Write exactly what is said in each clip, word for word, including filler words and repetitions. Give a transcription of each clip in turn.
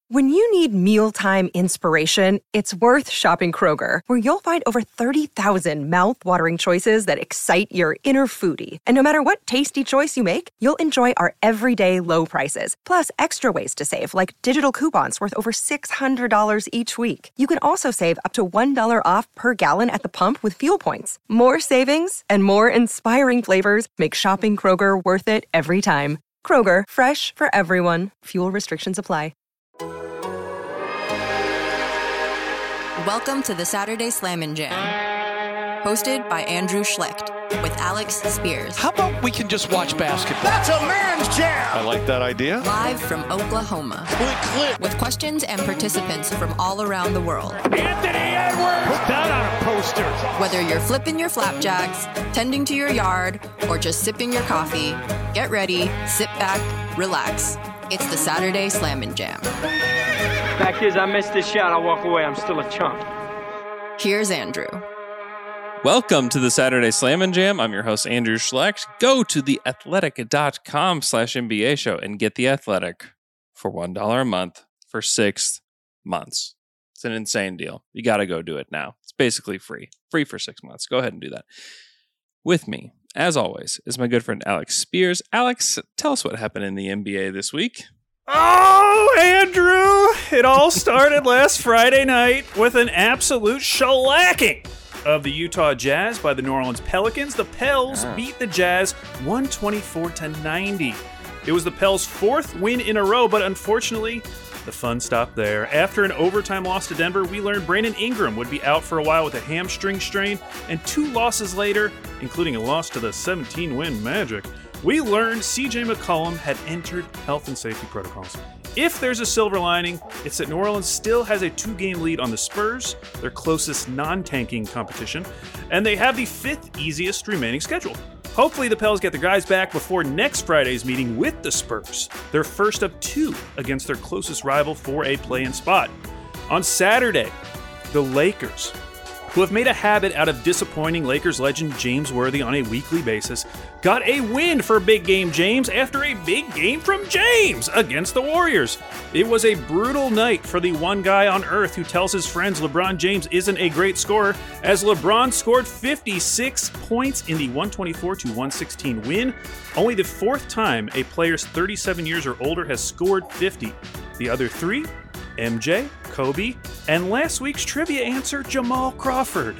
When you need mealtime inspiration, it's worth shopping Kroger, where you'll find over thirty thousand mouth-watering choices that excite your inner foodie. And no matter what tasty choice you make, you'll enjoy our everyday low prices, plus extra ways to save, like digital coupons worth over six hundred dollars each week. You can also save up to one dollar off per gallon at the pump with fuel points. More savings and more inspiring flavors make shopping Kroger worth it every time. Kroger, fresh for everyone. Fuel restrictions apply. Welcome to the Saturday Slammin' Jam, hosted by Andrew Schlecht with Alex Spears. How about we can just watch basketball? That's a man's jam! I like that idea. Live from Oklahoma. Click, click. With questions and participants from all around the world. Anthony Edwards! Put that on a poster. Whether you're flipping your flapjacks, tending to your yard, or just sipping your coffee, get ready, sit back, relax. It's the Saturday Slammin' Jam. Fact is, I missed this shot. I walk away. I'm still a chump. Here's Andrew. Welcome to the Saturday Slammin' Jam. I'm your host, Andrew Schlecht. Go to theathletic.com slash NBA show and get The Athletic for one dollar a month for six months. It's an insane deal. You got to go do it now. It's basically free. Free for six months. Go ahead and do that. With me, as always, is my good friend Alex Spears. Alex, tell us what happened in the N B A this week. Oh, Andrew! It all started last Friday night with an absolute shellacking of the Utah Jazz by the New Orleans Pelicans. The Pels ah. beat the Jazz one twenty-four to ninety. It was the Pels' fourth win in a row, but unfortunately, the fun stopped there. After an overtime loss to Denver, we learned Brandon Ingram would be out for a while with a hamstring strain, and two losses later, including a loss to the seventeen-win Magic, we learned C J McCollum had entered health and safety protocols. If there's a silver lining, it's that New Orleans still has a two-game lead on the Spurs, their closest non-tanking competition, and they have the fifth easiest remaining schedule. Hopefully the Pels get their guys back before next Friday's meeting with the Spurs, their first of two against their closest rival for a play-in spot. On Saturday, the Lakers, who have made a habit out of disappointing Lakers legend James Worthy on a weekly basis, got a win for Big Game James after a big game from James against the Warriors. It was a brutal night for the one guy on earth who tells his friends LeBron James isn't a great scorer, as LeBron scored fifty-six points in the one twenty-four to one sixteen win, only the fourth time a player's thirty-seven years or older has scored fifty. The other three, M J, Kobe, and last week's trivia answer, Jamal Crawford.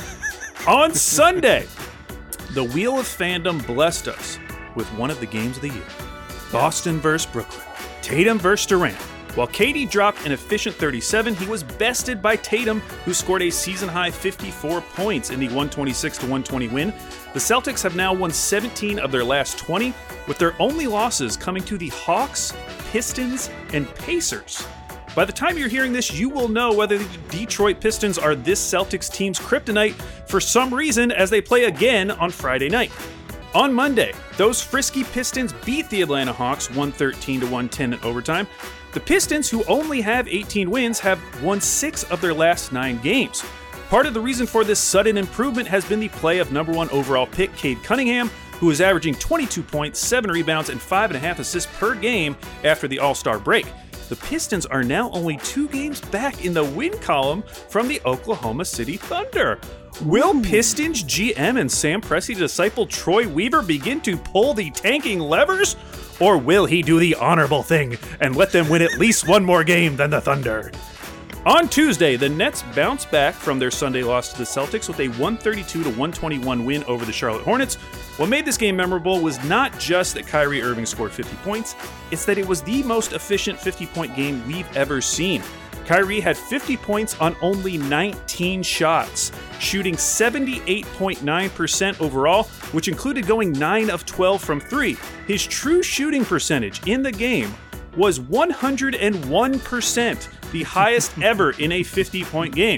On Sunday, the Wheel of Fandom blessed us with one of the games of the year. Boston versus Brooklyn. Tatum versus Durant. While K D dropped an efficient thirty-seven, he was bested by Tatum, who scored a season-high fifty-four points in the one twenty-six to one twenty win. The Celtics have now won seventeen of their last twenty, with their only losses coming to the Hawks, Pistons, and Pacers. By the time you're hearing this, you will know whether the Detroit Pistons are this Celtics team's kryptonite for some reason as they play again on Friday night. On Monday, those frisky Pistons beat the Atlanta Hawks one thirteen to one ten in overtime. The Pistons, who only have eighteen wins, have won six of their last nine games. Part of the reason for this sudden improvement has been the play of number one overall pick Cade Cunningham, who is averaging twenty-two points, seven rebounds, and five and a half assists per game after the All-Star break. The Pistons are now only two games back in the win column from the Oklahoma City Thunder. Will Pistons G M and Sam Presti disciple Troy Weaver begin to pull the tanking levers? Or will he do the honorable thing and let them win at least one more game than the Thunder? On Tuesday, the Nets bounced back from their Sunday loss to the Celtics with a one thirty-two to one twenty-one win over the Charlotte Hornets. What made this game memorable was not just that Kyrie Irving scored fifty points, it's that it was the most efficient fifty-point game we've ever seen. Kyrie had fifty points on only nineteen shots, shooting seventy-eight point nine percent overall, which included going nine of twelve from three. His true shooting percentage in the game was one hundred one percent, the highest ever in a fifty-point game.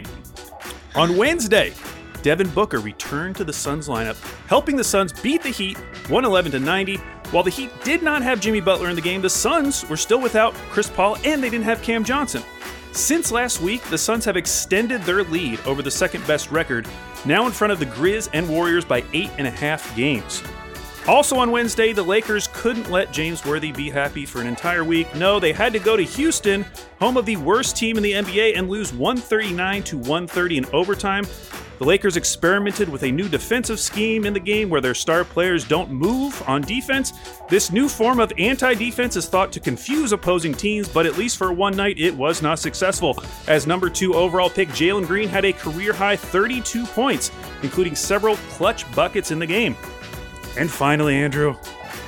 On Wednesday, Devin Booker returned to the Suns lineup, helping the Suns beat the Heat one eleven to ninety. While the Heat did not have Jimmy Butler in the game, the Suns were still without Chris Paul and they didn't have Cam Johnson. Since last week, the Suns have extended their lead over the second-best record, now in front of the Grizz and Warriors by eight and a half games. Also on Wednesday, the Lakers couldn't let James Worthy be happy for an entire week. No, they had to go to Houston, home of the worst team in the N B A, and lose one thirty-nine to one thirty in overtime. The Lakers experimented with a new defensive scheme in the game where their star players don't move on defense. This new form of anti-defense is thought to confuse opposing teams, but at least for one night, it was not successful. As number two overall pick, Jalen Green had a career-high thirty-two points, including several clutch buckets in the game. And finally, Andrew,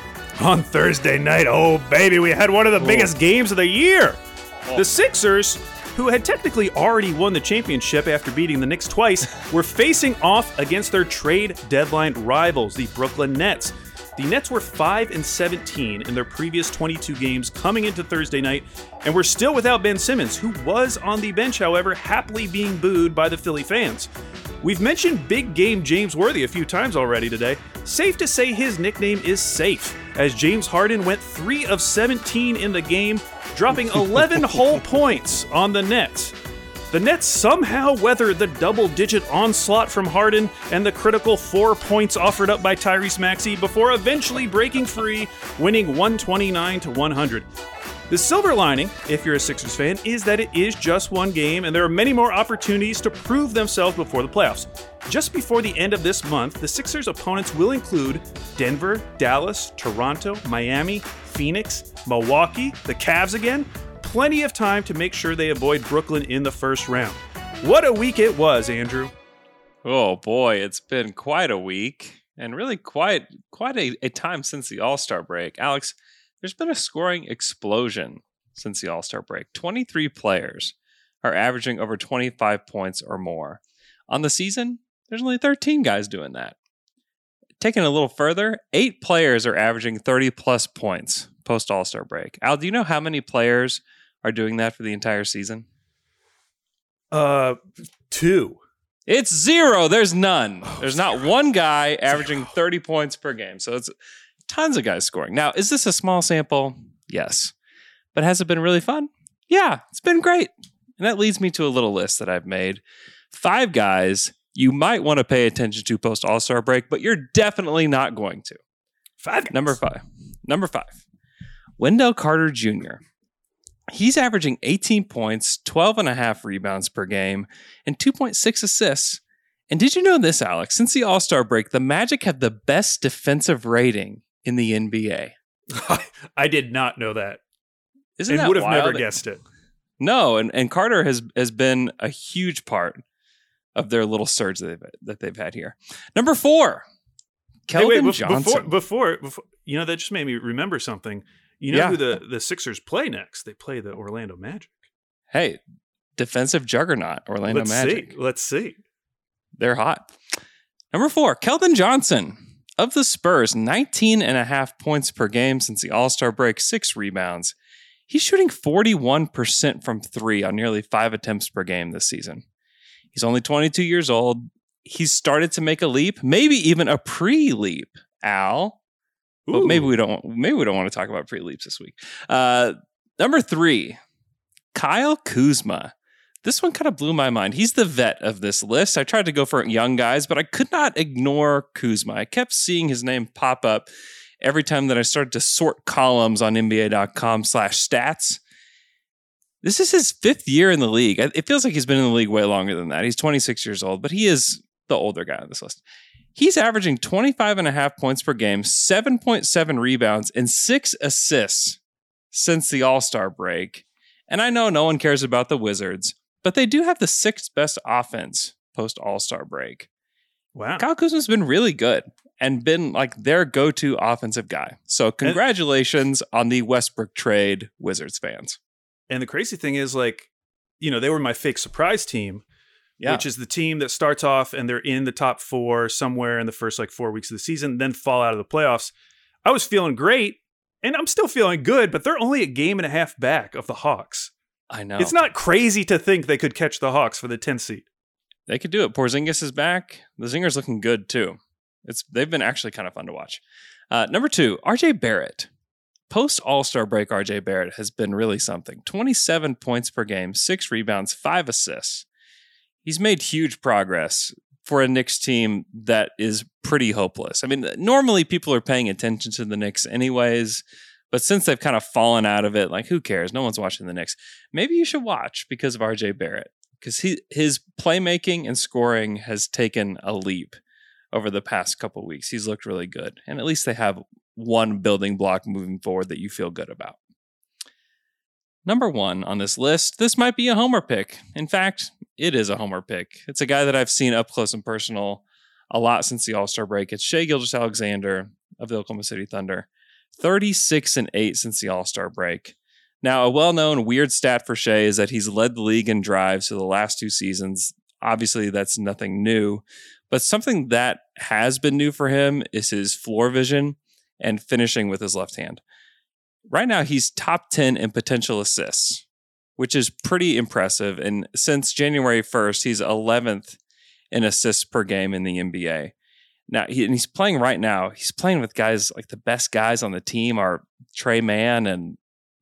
on Thursday night, oh baby, we had one of the Whoa. biggest games of the year. Oh. The Sixers, who had technically already won the championship after beating the Knicks twice, were facing off against their trade deadline rivals, the Brooklyn Nets. The Nets were five and seventeen in their previous twenty-two games coming into Thursday night, and were still without Ben Simmons, who was on the bench, however, happily being booed by the Philly fans. We've mentioned big game James Worthy a few times already today. Safe to say his nickname is Safe, as James Harden went three of seventeen in the game, dropping eleven whole points on the Nets. The Nets somehow weathered the double-digit onslaught from Harden and the critical four points offered up by Tyrese Maxey before eventually breaking free, winning one twenty-nine to one hundred. The silver lining, if you're a Sixers fan, is that it is just one game and there are many more opportunities to prove themselves before the playoffs. Just before the end of this month, the Sixers' opponents will include Denver, Dallas, Toronto, Miami, Phoenix, Milwaukee, the Cavs again. Plenty of time to make sure they avoid Brooklyn in the first round. What a week it was, Andrew. Oh boy, it's been quite a week and really quite quite a, a time since the All-Star break. Alex, there's been a scoring explosion since the All-Star break. twenty-three players are averaging over twenty-five points or more. On the season, there's only thirteen guys doing that. Taking it a little further, eight players are averaging thirty plus points post All-Star break. Al, do you know how many players are doing that for the entire season? Uh, two. It's zero. There's none. Oh, There's zero. Not one guy averaging zero. thirty points per game. So it's tons of guys scoring. Now, is this a small sample? Yes. But has it been really fun? Yeah, it's been great. And that leads me to a little list that I've made. Five guys you might want to pay attention to post All-Star break, but you're definitely not going to. Five guys. Number five. Number five. Wendell Carter Junior He's averaging eighteen points, twelve and a half rebounds per game, and two point six assists. And did you know this, Alex? Since the All-Star break, the Magic have the best defensive rating in the N B A. I did not know that. Isn't and that would have wild? never guessed it. No, and, and Carter has has been a huge part of their little surge that they've, that they've had here. Number four, Keldon hey, wait, Johnson. Before, before, before, you know, that just made me remember something. You know yeah. who the, the Sixers play next? They play the Orlando Magic. Hey, defensive juggernaut, Orlando Let's Magic. See. Let's see. They're hot. Number four, Keldon Johnson of the Spurs, nineteen and a half points per game since the All-Star break, six rebounds. He's shooting forty-one percent from three on nearly five attempts per game this season. He's only twenty-two years old. He's started to make a leap, maybe even a pre-leap, Al. But maybe we don't. Maybe we don't want to talk about pre-leaps this week. Uh, number three, Kyle Kuzma. This one kind of blew my mind. He's the vet of this list. I tried to go for young guys, but I could not ignore Kuzma. I kept seeing his name pop up every time that I started to sort columns on N B A dot com slash stats. This is his fifth year in the league. It feels like he's been in the league way longer than that. He's twenty-six years old, but he is the older guy on this list. He's averaging twenty-five and a half points per game, seven point seven rebounds, and six assists since the All-Star break. And I know no one cares about the Wizards, but they do have the sixth best offense post All-Star break. Wow. Kyle Kuzma's been really good and been like their go-to offensive guy. So congratulations and, on the Westbrook trade, Wizards fans. And the crazy thing is, like, you know, they were my fake surprise team. Yeah. Which is the team that starts off and they're in the top four somewhere in the first like four weeks of the season, then fall out of the playoffs. I was feeling great, and I'm still feeling good, but they're only a game and a half back of the Hawks. I know. It's not crazy to think they could catch the Hawks for the tenth seed. They could do it. Porzingis is back. The Zingers looking good too. It's They've been actually kind of fun to watch. Uh, number two, R J Barrett. Post All-Star break, R J Barrett has been really something. twenty-seven points per game, six rebounds, five assists. He's made huge progress for a Knicks team that is pretty hopeless. I mean, normally people are paying attention to the Knicks anyways, but since they've kind of fallen out of it, like who cares? No one's watching the Knicks. Maybe you should watch because of R J Barrett, because he his playmaking and scoring has taken a leap over the past couple of weeks. He's looked really good, and at least they have one building block moving forward that you feel good about. Number one on this list, this might be a homer pick. In fact, it is a homer pick. It's a guy that I've seen up close and personal a lot since the All-Star break. It's Shai Gilgeous-Alexander of the Oklahoma City Thunder. thirty-six and eight since the All-Star break. Now, a well-known weird stat for Shai is that he's led the league in drives for the last two seasons. Obviously, that's nothing new. But something that has been new for him is his floor vision and finishing with his left hand. Right now, he's top ten in potential assists, which is pretty impressive. And since January first, he's eleventh in assists per game in the N B A. Now, he, and he's playing right now. He's playing with guys like the best guys on the team are Trey Mann and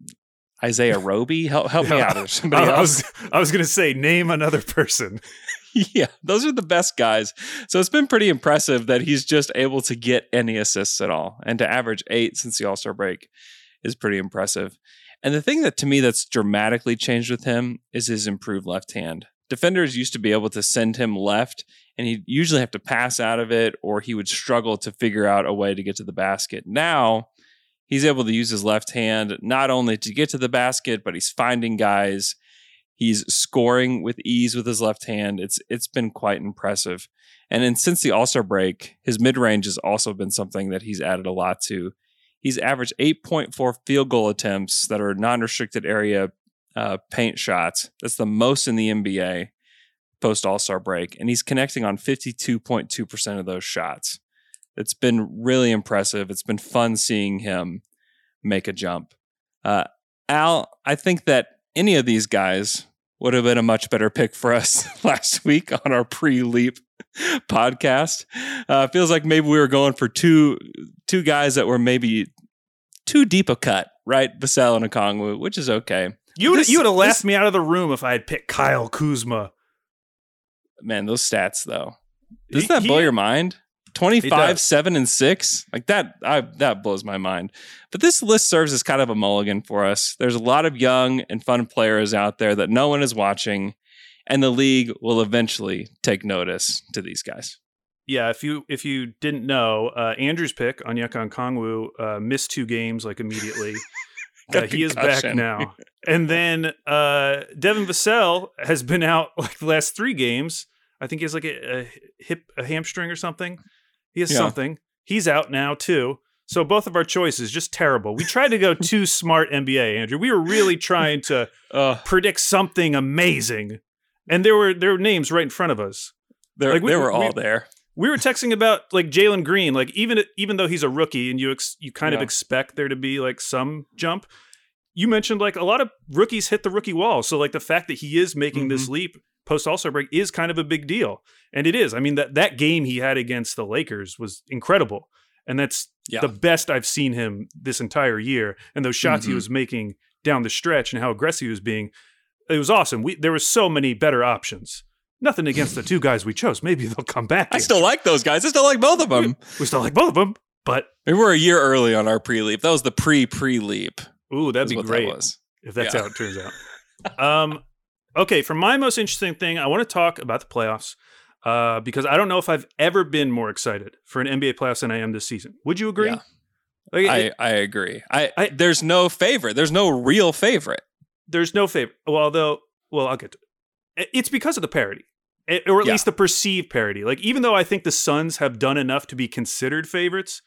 Isaiah Roby. Help, help me out. Or somebody I, else. I was, I was going to say, name another person. Yeah, those are the best guys. So it's been pretty impressive that he's just able to get any assists at all. And to average eight since the All-Star break is pretty impressive. And the thing that to me that's dramatically changed with him is his improved left hand. Defenders used to be able to send him left, and he'd usually have to pass out of it, or he would struggle to figure out a way to get to the basket. Now, he's able to use his left hand not only to get to the basket, but he's finding guys. He's scoring with ease with his left hand. It's It's been quite impressive. And then since the All-Star break, his mid-range has also been something that he's added a lot to. He's averaged eight point four field goal attempts that are non-restricted area uh, paint shots. That's the most in the N B A post All-Star break. And he's connecting on fifty-two point two percent of those shots. It's been really impressive. It's been fun seeing him make a jump. Uh, Al, I think that any of these guys would have been a much better pick for us last week on our pre-leap podcast. Uh, feels like maybe we were going for two two guys that were maybe too deep a cut, right? Vassell and Okongwu, which is okay. You would This- you would have laughed this- me out of the room if I had picked Kyle Kuzma. Man, those stats though. Doesn't He- that blow he- your mind? It twenty-five, does. seven, and six? Like that, I, that blows my mind. But this list serves as kind of a mulligan for us. There's a lot of young and fun players out there that no one is watching, and the league will eventually take notice to these guys. Yeah, if you if you didn't know, uh, Andrew's pick, Onyeka Okongwu, uh, missed two games like immediately. uh, Got he is back concussion. now. And then uh, Devin Vassell has been out like the last three games. I think he has like a, a hip, a hamstring or something. He has Yeah. something. He's out now too. So both of our choices just terrible. We tried to go too smart N B A, Andrew. We were really trying to Uh, predict something amazing, and there were there were names right in front of us. they Like, we- they were we- all there. We were texting about like Jalen Green, like even even though he's a rookie and you ex- you kind of Yeah. expect there to be like some jump. You mentioned like a lot of rookies hit the rookie wall, so like the fact that he is making this leap post All-Star break is kind of a big deal, and it is. I mean that that game he had against the Lakers was incredible, and that's Yeah. the best I've seen him this entire year. And those shots he Mhm. was making down the stretch and how aggressive he was being, it was awesome. We there were so many better options. Nothing against the two guys we chose. Maybe they'll come back. I still like those guys. I still like both of them. We still like both of them, but We were a year early on our pre-leap. That was the pre-pre-leap. ooh, that'd is be what great that was. if that's Yeah. how it turns out. um, okay, for my most interesting thing, I want to talk about the playoffs uh, because I don't know if I've ever been more excited for an N B A playoffs than I am this season. Would you agree? Yeah. Like, I, it- I agree. I, I- there's no favorite. There's no real favorite. there's no favorite. Well, although, well, I'll get to it. It's because of the parity. It- or at Yeah. least the perceived parity. Like, even though I think the Suns have done enough to be considered favorites,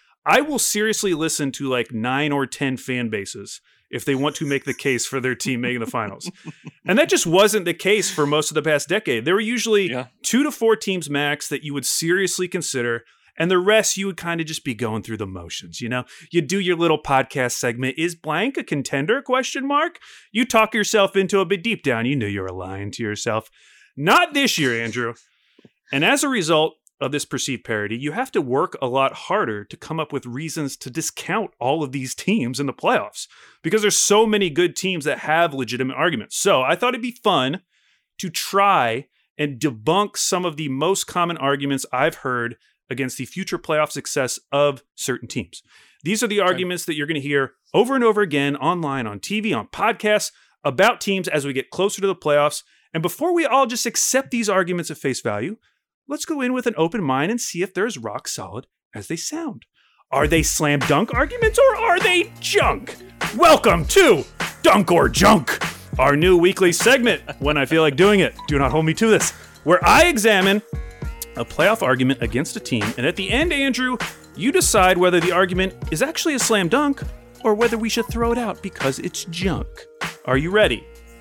I will seriously listen to like nine or ten fan bases if they want to make the case for their team making the finals. And that just wasn't the case for most of the past decade. There were usually Yeah. two to four teams max that you would seriously consider, and the rest you would kind of just be going through the motions, you know? You do your little podcast segment, is blank a contender, question mark? You talk yourself into it, but deep down you knew you were lying to yourself. Not this year, Andrew. And as a result of this perceived parity, you have to work a lot harder to come up with reasons to discount all of these teams in the playoffs because there's so many good teams that have legitimate arguments. So I thought it'd be fun to try and debunk some of the most common arguments I've heard against the future playoff success of certain teams. These are the okay. arguments that you're going to hear over and over again online, on T V, on podcasts, about teams as we get closer to the playoffs. And before we all just accept these arguments at face value, let's go in with an open mind and see if they're as rock solid as they sound. Are they slam dunk arguments or are they junk? Welcome to Dunk or Junk, our new weekly segment when I feel like doing it. Do not hold me to this, where I examine a playoff argument against a team, and at the end, Andrew, you decide whether the argument is actually a slam dunk or whether we should throw it out because it's junk. Are you ready?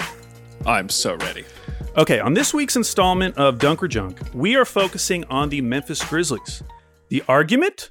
I'm so ready. Okay, on this week's installment of Dunk or Junk, we are focusing on the Memphis Grizzlies. The argument?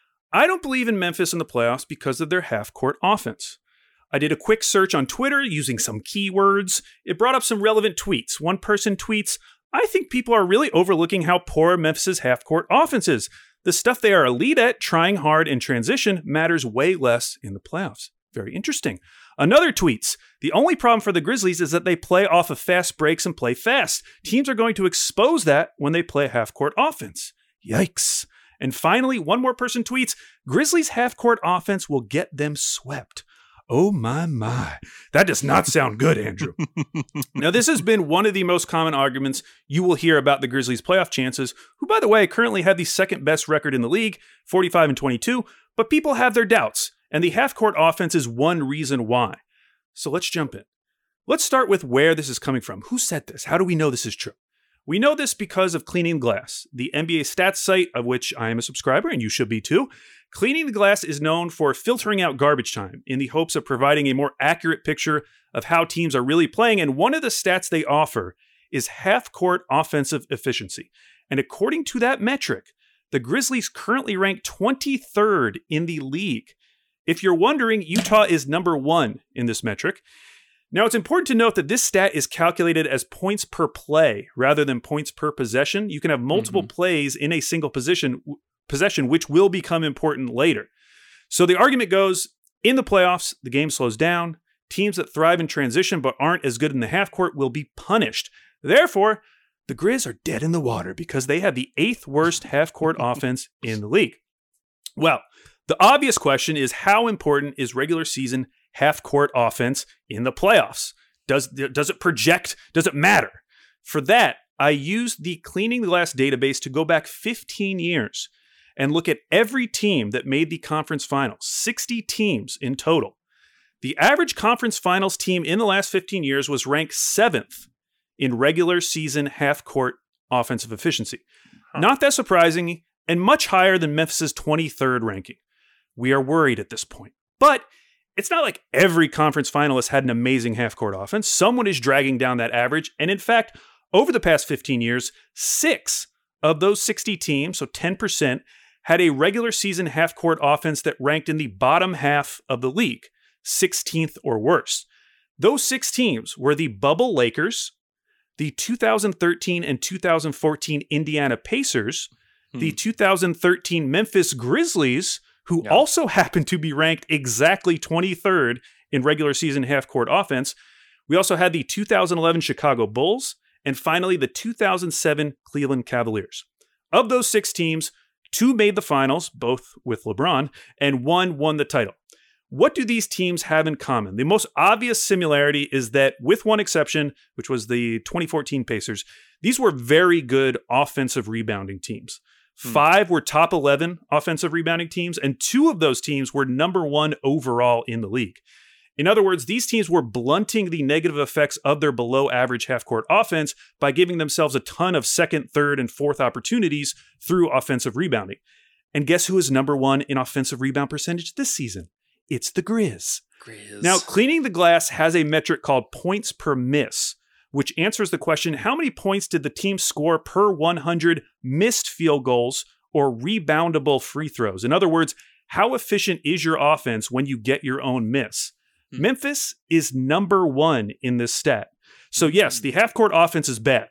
I don't believe in Memphis in the playoffs because of their half-court offense. I did a quick search on Twitter using some keywords. It brought up some relevant tweets. One person tweets, I think people are really overlooking how poor Memphis' half-court offense is. The stuff they are elite at, trying hard in transition, matters way less in the playoffs. Very interesting. Another tweets, the only problem for the Grizzlies is that they play off of fast breaks and play fast. Teams are going to expose that when they play half-court offense. Yikes. And finally, one more person tweets, Grizzlies' half-court offense will get them swept. Oh my, my. That does not sound good, Andrew. Now, this has been one of the most common arguments you will hear about the Grizzlies' playoff chances, who, by the way, currently have the second best record in the league, forty-five and twenty-two, but people have their doubts, and the half-court offense is one reason why. So let's jump in. Let's start with where this is coming from. Who said this? How do we know this is true? We know this because of Cleaning the Glass, the N B A stats site of which I am a subscriber, and you should be too. Cleaning the Glass is known for filtering out garbage time in the hopes of providing a more accurate picture of how teams are really playing, and one of the stats they offer is half-court offensive efficiency. And according to that metric, the Grizzlies currently rank twenty-third in the league. If you're wondering, Utah is number one in this metric. Now, it's important to note that this stat is calculated as points per play rather than points per possession. You can have multiple mm-hmm. plays in a single position, possession, which will become important later. So the argument goes, in the playoffs, the game slows down. Teams that thrive in transition but aren't as good in the half court will be punished. Therefore, the Grizz are dead in the water because they have the eighth worst half-court offense in the league. Well, the obvious question is, how important is regular season half-court offense in the playoffs? Does, does it project? Does it matter? For that, I used the Cleaning the Glass database to go back fifteen years and look at every team that made the conference finals, sixty teams in total. The average conference finals team in the last fifteen years was ranked seventh in regular season half-court offensive efficiency. Huh. Not that surprising, and much higher than Memphis' twenty-third ranking. We are worried at this point. But it's not like every conference finalist had an amazing half-court offense. Someone is dragging down that average. And in fact, over the past fifteen years, six of those sixty teams, so ten percent, had a regular season half-court offense that ranked in the bottom half of the league, sixteenth or worse. Those six teams were the Bubble Lakers, the two thousand thirteen and two thousand fourteen Indiana Pacers, hmm. the two thousand thirteen Memphis Grizzlies, who yeah. also happened to be ranked exactly twenty-third in regular season half-court offense. We also had the two thousand eleven Chicago Bulls, and finally the two thousand seven Cleveland Cavaliers. Of those six teams, two made the finals, both with LeBron, and one won the title. What do these teams have in common? The most obvious similarity is that, with one exception, which was the twenty fourteen Pacers, these were very good offensive rebounding teams. Hmm. Five were top eleven offensive rebounding teams, and two of those teams were number one overall in the league. In other words, these teams were blunting the negative effects of their below-average half-court offense by giving themselves a ton of second, third, and fourth opportunities through offensive rebounding. And guess who is number one in offensive rebound percentage this season? It's the Grizz. Grizz. Now, Cleaning the Glass has a metric called points per miss, which answers the question, how many points did the team score per one hundred missed field goals or reboundable free throws? In other words, how efficient is your offense when you get your own miss? Hmm. Memphis is number one in this stat. So yes, the half-court offense is bad,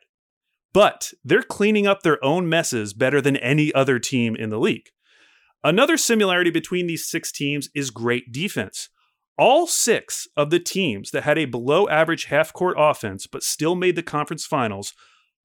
but they're cleaning up their own messes better than any other team in the league. Another similarity between these six teams is great defense. All six of the teams that had a below-average half-court offense but still made the conference finals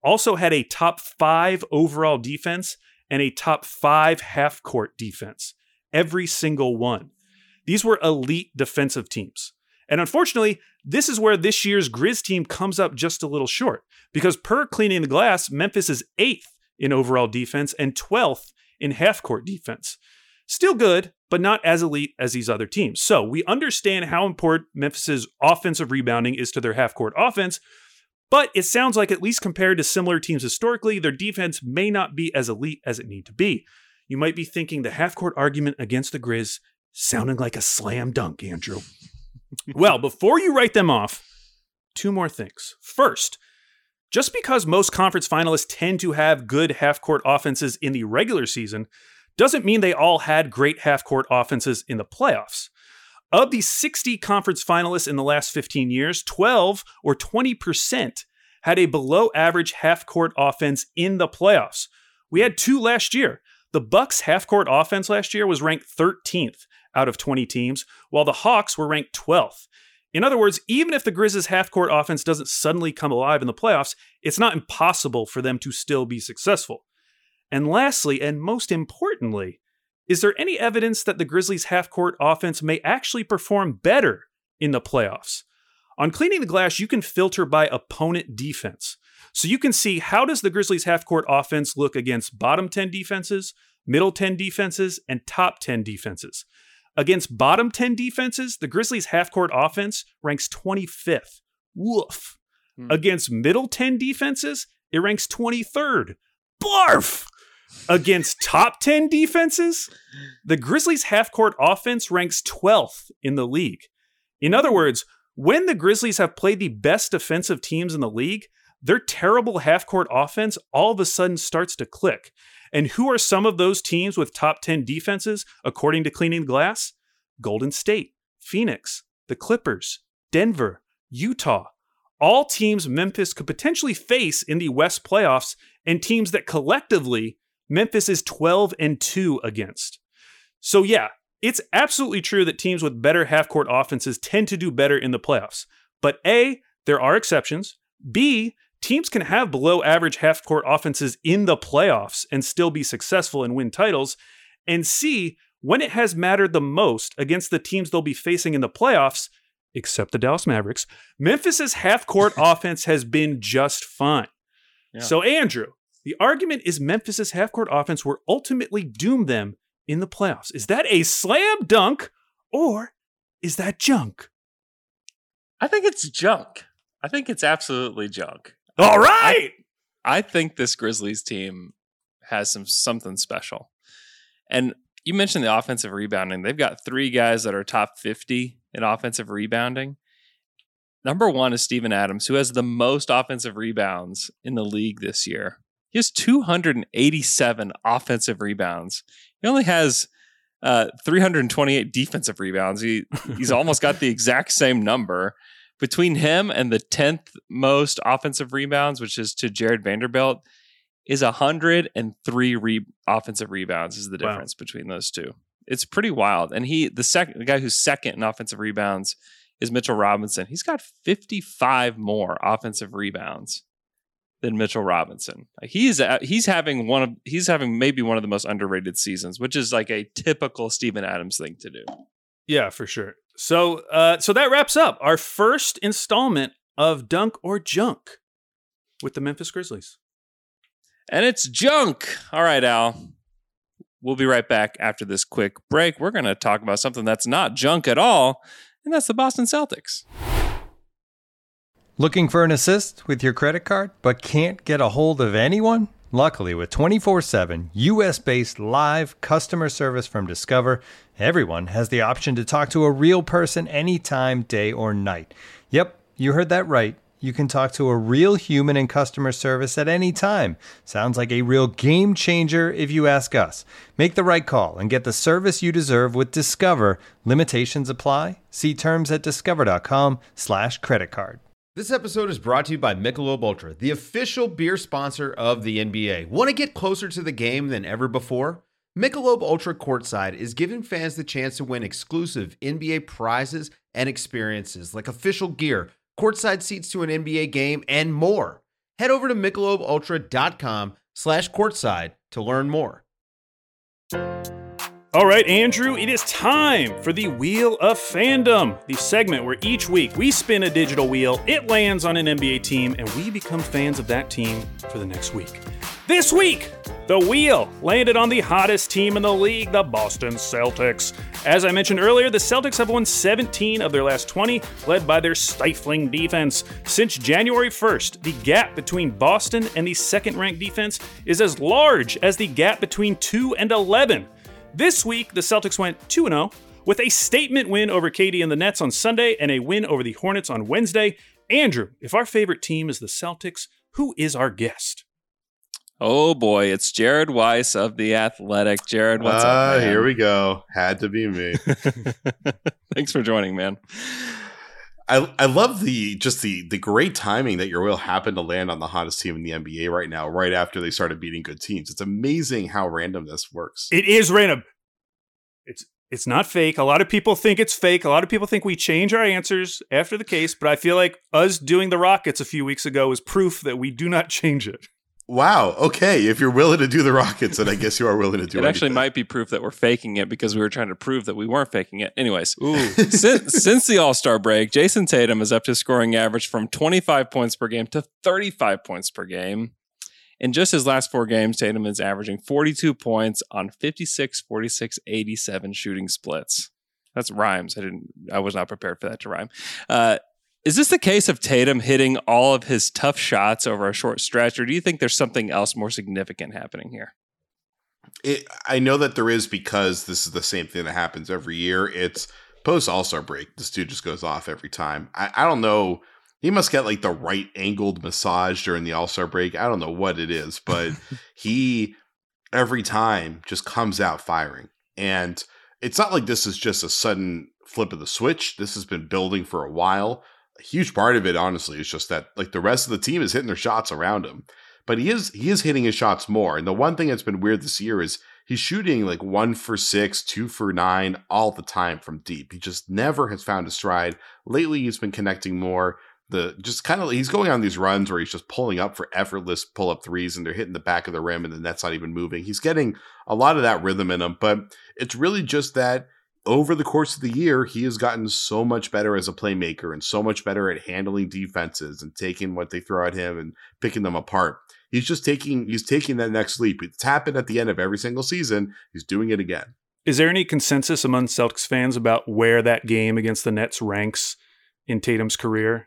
also had a top five overall defense and a top five half-court defense. Every single one. These were elite defensive teams. And unfortunately, this is where this year's Grizz team comes up just a little short. Because per Cleaning the Glass, Memphis is eighth in overall defense and twelfth in half-court defense. Still good, but not as elite as these other teams. So we understand how important Memphis's offensive rebounding is to their half-court offense, but it sounds like, at least compared to similar teams historically, their defense may not be as elite as it need to be. You might be thinking the half-court argument against the Grizz sounding like a slam dunk, Andrew. Well, before you write them off, two more things. First, just because most conference finalists tend to have good half-court offenses in the regular season doesn't mean they all had great half-court offenses in the playoffs. Of the sixty conference finalists in the last fifteen years, twelve or twenty percent had a below-average half-court offense in the playoffs. We had two last year. The Bucks' half-court offense last year was ranked thirteenth out of twenty teams, while the Hawks were ranked twelfth. In other words, even if the Grizzlies' half-court offense doesn't suddenly come alive in the playoffs, it's not impossible for them to still be successful. And lastly, and most importantly, is there any evidence that the Grizzlies' half-court offense may actually perform better in the playoffs? On Cleaning the Glass, you can filter by opponent defense. So you can see, how does the Grizzlies' half-court offense look against bottom ten defenses, middle ten defenses, and top ten defenses? Against bottom ten defenses, the Grizzlies' half-court offense ranks twenty-fifth. Woof. Hmm. Against middle ten defenses, it ranks twenty-third. Barf! Against top ten defenses, the Grizzlies' half-court offense ranks twelfth in the league. In other words, when the Grizzlies have played the best defensive teams in the league, their terrible half-court offense all of a sudden starts to click. And who are some of those teams with top ten defenses, according to Cleaning the Glass? Golden State, Phoenix, the Clippers, Denver, Utah. All teams Memphis could potentially face in the West playoffs, and teams that collectively Memphis is twelve and two against. So yeah, it's absolutely true that teams with better half-court offenses tend to do better in the playoffs. But A, there are exceptions. B, teams can have below average half-court offenses in the playoffs and still be successful and win titles. And C, when it has mattered the most against the teams they'll be facing in the playoffs, except the Dallas Mavericks, Memphis's half-court offense has been just fine. Yeah. So Andrew, the argument is Memphis's half-court offense will ultimately doom them in the playoffs. Is that a slam dunk, or is that junk? I think it's junk. I think it's absolutely junk. All right. I, I think this Grizzlies team has some something special. And you mentioned the offensive rebounding. They've got three guys that are top fifty in offensive rebounding. Number one is Steven Adams, who has the most offensive rebounds in the league this year. He has two hundred eighty-seven offensive rebounds. He only has uh, three hundred twenty-eight defensive rebounds. He He's almost got the exact same number. Between him and the tenth most offensive rebounds, which is to Jared Vanderbilt, is one hundred three re- offensive rebounds is the difference wow. between those two. It's pretty wild. And he, the second, the guy who's second in offensive rebounds is Mitchell Robinson. He's got fifty-five more offensive rebounds than Mitchell Robinson. Like he's he's having one of he's having maybe one of the most underrated seasons, which is like a typical Steven Adams thing to do. Yeah, for sure. So, uh, so that wraps up our first installment of Dunk or Junk with the Memphis Grizzlies. And it's junk. All right, Al. We'll be right back after this quick break. We're going to talk about something that's not junk at all, and that's the Boston Celtics. Looking for an assist with your credit card, but can't get a hold of anyone? Luckily, with twenty-four seven U S-based live customer service from Discover, everyone has the option to talk to a real person anytime, day or night. Yep, you heard that right. You can talk to a real human in customer service at any time. Sounds like a real game changer if you ask us. Make the right call and get the service you deserve with Discover. Limitations apply. See terms at discover.com slash credit card. This episode is brought to you by Michelob Ultra, the official beer sponsor of the N B A. Want to get closer to the game than ever before? Michelob Ultra Courtside is giving fans the chance to win exclusive N B A prizes and experiences like official gear, courtside seats to an N B A game, and more. Head over to michelobultra.com slash courtside to learn more. All right, Andrew, it is time for the Wheel of Fandom, the segment where each week we spin a digital wheel, it lands on an N B A team, and we become fans of that team for the next week. This week, the wheel landed on the hottest team in the league, the Boston Celtics. As I mentioned earlier, the Celtics have won seventeen of their last twenty, led by their stifling defense. Since January first, the gap between Boston and the second-ranked defense is as large as the gap between two and eleven. This week, the Celtics went two and oh with a statement win over K D and the Nets on Sunday and a win over the Hornets on Wednesday. Andrew, if our favorite team is the Celtics, who is our guest? Oh boy, it's Jared Weiss of The Athletic. Jared, what's uh, up, man? Here we go. Had to be me. Thanks for joining, man. I I love the just the the great timing that your wheel happened to land on the hottest team in the N B A right now, right after they started beating good teams. It's amazing how random this works. It is random. It's it's not fake. A lot of people think it's fake. A lot of people think we change our answers after the case, but I feel like us doing the Rockets a few weeks ago is proof that we do not change it. Wow. Okay. If you're willing to do the Rockets, then I guess you are willing to do it. It actually anything. might be proof that we're faking it because we were trying to prove that we weren't faking it. Anyways, since, since the All-Star break, Jason Tatum is up his scoring average from twenty-five points per game to thirty-five points per game. In just his last four games, Tatum is averaging forty-two points on fifty-six, forty-six, eighty-seven shooting splits. That's rhymes. I didn't. I was not prepared for that to rhyme. Uh, Is this the case of Tatum hitting all of his tough shots over a short stretch, or do you think there's something else more significant happening here? It, I know that there is because this is the same thing that happens every year. It's post All-Star break. This dude just goes off every time. I, I don't know. He must get like the right angled massage during the All-Star break. I don't know what it is, but he every time just comes out firing. And it's not like this is just a sudden flip of the switch. This has been building for a while. A huge part of it, honestly, is just that like the rest of the team is hitting their shots around him, but he is he is hitting his shots more. And the one thing that's been weird this year is he's shooting like one for six, two for nine all the time from deep. He just never has found a stride. Lately, he's been connecting more. The just kind of he's going on these runs where he's just pulling up for effortless pull up threes, and they're hitting the back of the rim, and the net's not even moving. He's getting a lot of that rhythm in him, but it's really just that. Over the course of the year, he has gotten so much better as a playmaker and so much better at handling defenses and taking what they throw at him and picking them apart. He's just taking he's taking that next leap. It's happened at the end of every single season. He's doing it again. Is there any consensus among Celtics fans about where that game against the Nets ranks in Tatum's career?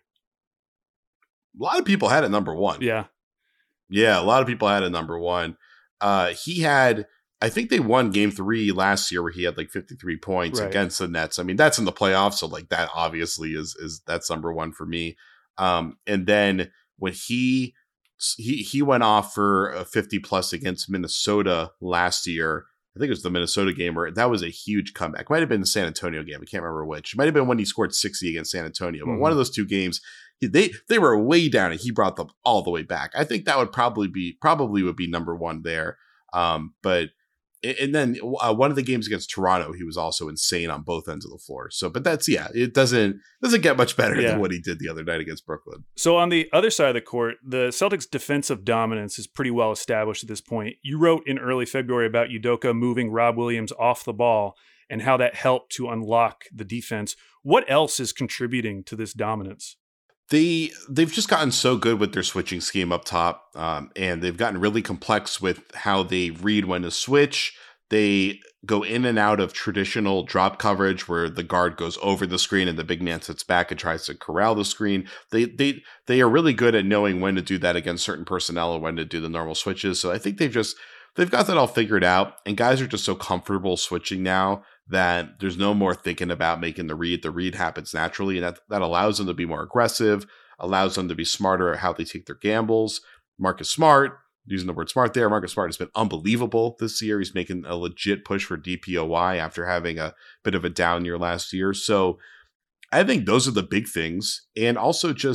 A lot of people had it number one. Yeah. Yeah, a lot of people had it number one. Uh, he had... I think they won game three last year where he had like fifty-three points right. against the Nets. I mean, that's in the playoffs. So like that obviously is, is that's number one for me. Um, and then when he, he, he went off for a fifty plus against Minnesota last year, I think it was the Minnesota game where that was a huge comeback. It might've been the San Antonio game. I can't remember which. It might've been when he scored sixty against San Antonio, but mm-hmm. one of those two games, they, they were way down and he brought them all the way back. I think that would probably be, probably would be number one there. Um, but And then uh, one of the games against Toronto, he was also insane on both ends of the floor. So, but that's, yeah, it doesn't doesn't get much better yeah. than what he did the other night against Brooklyn. So on the other side of the court, the Celtics' defensive dominance is pretty well established at this point. You wrote in early February about Udoka moving Rob Williams off the ball and how that helped to unlock the defense. What else is contributing to this dominance? They, they've just gotten so good with their switching scheme up top, um, and they've gotten really complex with how they read when to switch. They go in and out of traditional drop coverage where the guard goes over the screen and the big man sits back and tries to corral the screen. They they they are really good at knowing when to do that against certain personnel and when to do the normal switches. So I think they've just they've got that all figured out, and guys are just so comfortable switching now that there's no more thinking about making the read. The read happens naturally, and that, that allows them to be more aggressive, allows them to be smarter at how they take their gambles. Marcus Smart, using the word smart there, Marcus Smart has been unbelievable this year. He's making a legit push for D P O Y after having a bit of a down year last year. So I think those are the big things. And also just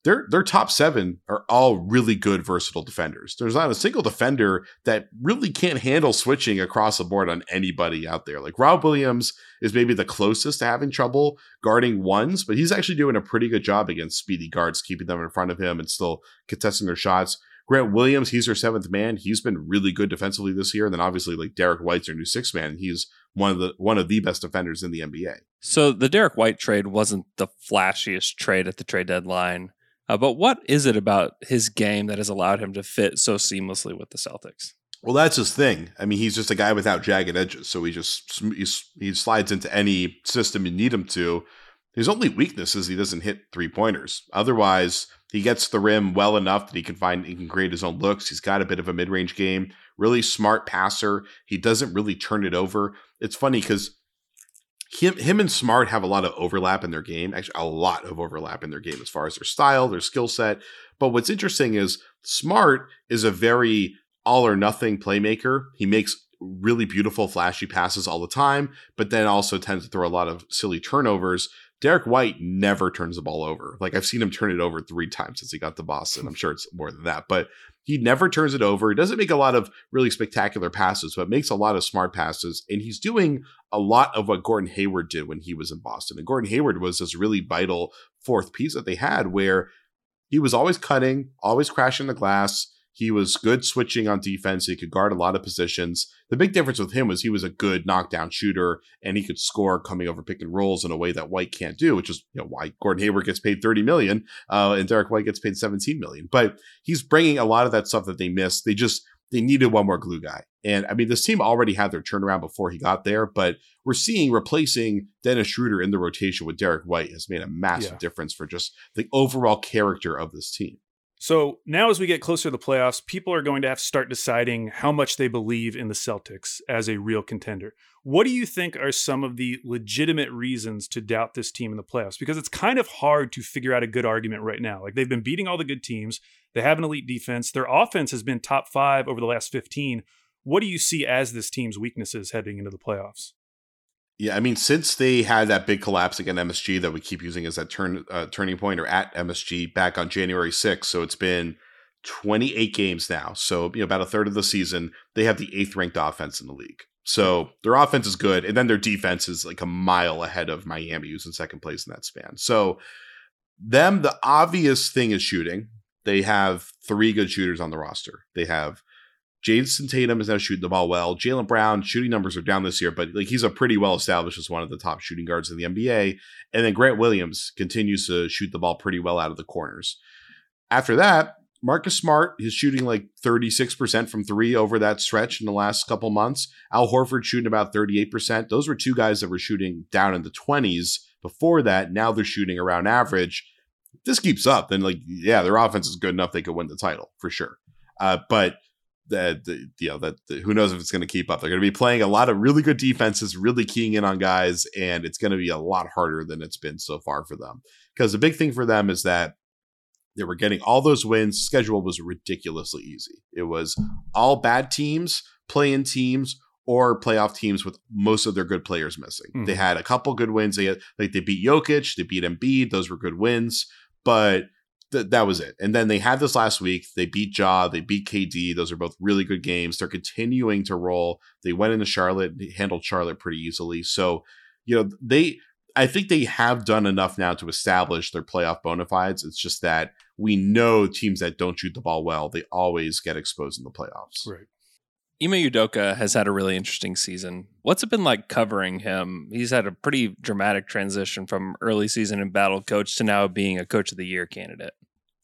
their their top seven are all really good, versatile defenders. There's not a single defender that really can't handle switching across the board on anybody out there. Like Rob Williams is maybe the closest to having trouble guarding ones, but he's actually doing a pretty good job against speedy guards, keeping them in front of him and still contesting their shots. Grant Williams, he's their seventh man. He's been really good defensively this year. And then obviously like Derek White's their new sixth man. He's one of the one of the best defenders in the N B A. So the Derek White trade wasn't the flashiest trade at the trade deadline. Uh, but what is it about his game that has allowed him to fit so seamlessly with the Celtics? Well, that's his thing. I mean, he's just a guy without jagged edges. So he just he, he slides into any system you need him to. His only weakness is he doesn't hit three-pointers. Otherwise, he gets the rim well enough that he can find he can create his own looks. He's got a bit of a mid-range game. Really smart passer. He doesn't really turn it over. It's funny because Him, him and Smart have a lot of overlap in their game, actually a lot of overlap in their game as far as their style, their skill set. But what's interesting is Smart is a very all or nothing playmaker. He makes really beautiful, flashy passes all the time, but then also tends to throw a lot of silly turnovers. Derek White never turns the ball over. Like I've seen him turn it over three times since he got to Boston. I'm sure it's more than that, but he never turns it over. He doesn't make a lot of really spectacular passes, but makes a lot of smart passes. And he's doing a lot of what Gordon Hayward did when he was in Boston. And Gordon Hayward was this really vital fourth piece that they had where he was always cutting, always crashing the glass. He was good switching on defense. He could guard a lot of positions. The big difference with him was he was a good knockdown shooter and he could score coming over pick and rolls in a way that White can't do, which is you know why Gordon Hayward gets paid thirty million dollars uh, and Derek White gets paid seventeen million dollars. But he's bringing a lot of that stuff that they missed. They just they needed one more glue guy. And I mean, this team already had their turnaround before he got there, but we're seeing replacing Dennis Schroeder in the rotation with Derek White has made a massive yeah. difference for just the overall character of this team. So now as we get closer to the playoffs, people are going to have to start deciding how much they believe in the Celtics as a real contender. What do you think are some of the legitimate reasons to doubt this team in the playoffs? Because it's kind of hard to figure out a good argument right now. Like they've been beating all the good teams. They have an elite defense. Their offense has been top five over the last fifteen. What do you see as this team's weaknesses heading into the playoffs? Yeah, I mean, since they had that big collapse against M S G that we keep using as that turn uh, turning point or at M S G back on January sixth, so it's been twenty-eight games now. So, you know, about a third of the season, they have the eighth ranked offense in the league. So their offense is good, and then their defense is like a mile ahead of Miami, who's in second place in that span. So them, the obvious thing is shooting. They have three good shooters on the roster. They have Jason Tatum is now shooting the ball well. Jaylen Brown shooting numbers are down this year, but like he's a pretty well established as one of the top shooting guards in the N B A. And then Grant Williams continues to shoot the ball pretty well out of the corners. After that, Marcus Smart is shooting like thirty-six percent from three over that stretch in the last couple months. Al Horford shooting about thirty-eight percent. Those were two guys that were shooting down in the twenties before that. Now they're shooting around average. If this keeps up, then like, yeah, their offense is good enough they could win the title for sure. Uh, but That the, you know that the, who knows if it's going to keep up. They're going to be playing a lot of really good defenses, really keying in on guys, and it's going to be a lot harder than it's been so far for them. Because the big thing for them is that they were getting all those wins. Schedule was ridiculously easy. It was all bad teams, play-in teams, or playoff teams with most of their good players missing. Mm-hmm. They had a couple good wins. They had, like they beat Jokic, they beat Embiid. Those were good wins, but Th- that was it. And then they had this last week. They beat Ja. They beat K D. Those are both really good games. They're continuing to roll. They went into Charlotte, handled Charlotte pretty easily. So, you know, they, I think they have done enough now to establish their playoff bona fides. It's just that we know teams that don't shoot the ball well, they always get exposed in the playoffs. Right. Ime Udoka has had a really interesting season. What's it been like covering him? He's had a pretty dramatic transition from early season embattled coach to now being a coach of the year candidate.